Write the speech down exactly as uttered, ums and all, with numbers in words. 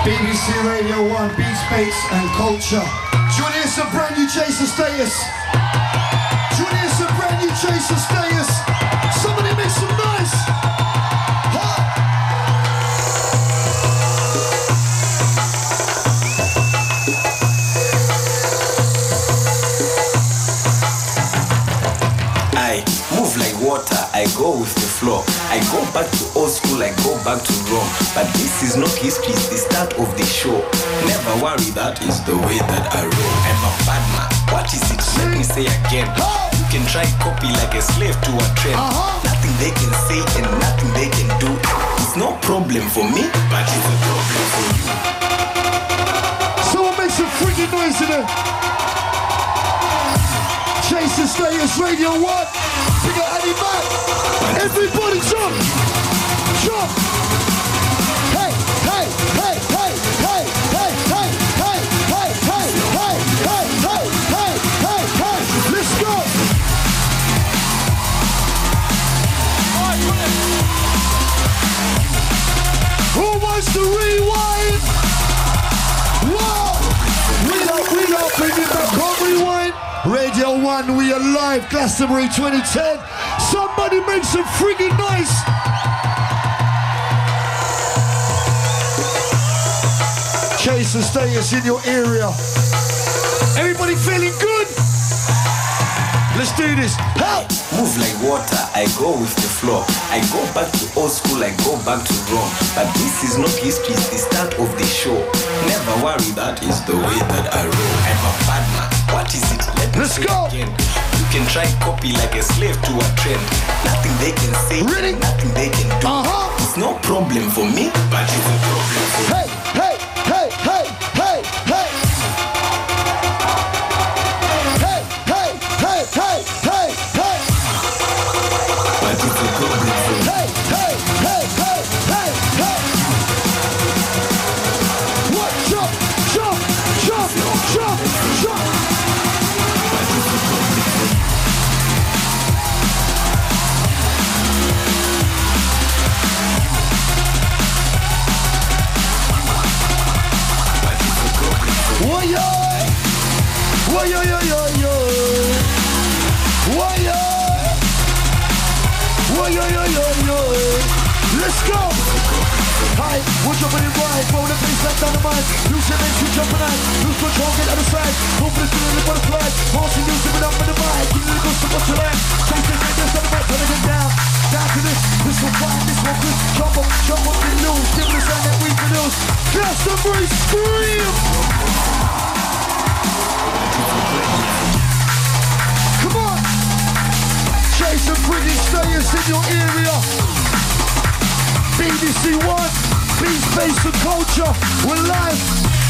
B B C Radio one, Beats, Bass and Culture. Do you want to hear some brand new Jason Status? Do you want to hear some brand new Jason Status? Somebody make some noise! Huh? I move like water, I go with the flow. I go back to old school, I go back to Rome. But this is not history, it's the start of the show. Never worry, that is the way that I roll. I'm a bad man, what is it? Let me say again. You can try copy like a slave to a trend. Nothing they can say and nothing they can do. It's no problem for me, but it's a problem for you. Someone make some freaking noise in it. Jason Status Radio one. We got Annie Mac. Everybody jump! Jump! Hey, hey, hey, hey, hey, hey, hey, hey, hey, hey, hey, hey, hey, hey, hey, hey, let's go! Who wants to rewind? Whoa! We don't, we don't bring it back on rewind. Radio one, we are live, Glastonbury twenty ten. Somebody make some friggin' noise. Jason Status in your area. Everybody feeling good? Let's do this. Help! Move like water, I go with the flow. I go back to old school, I go back to Rome. But this is not history, it's the start of the show. Never worry, that is the way that I roll. I'm a bad man, what is it? Let me Let's say go! Again. You can try copy like a slave to a trend. Nothing they can say, really? Nothing they can do. Uh-huh. It's no problem for me, but it's a problem for you. Hey, hey, hey, hey, hey, hey. Hey, hey, hey, hey, hey, hey. But it's a problem for you. Hey, hey, hey, hey, hey, hey. What? Jump, jump, jump, jump, jump. But it's a problem for you. Why yo? Why yo yo yo yo? Why yo? Why yo yo yo yo? Let's go! Hi, we're jumping in right, roll the bass like dynamite. Lose your legs, you jumping out. Lose control, get out of sight. Hope for the feeling of butterfly. Passing you, zipping up with the mic. Give you the ghost of what's your life. Take the name, just on the mic, turn it down. Down to this, this one fine, this one good. Jump up, jump up, get loose. Give me the sound that we produce. Glastonbury scream! Come on! Jason British Status in your area. B B C one, Beats, Bass and Culture. We're live.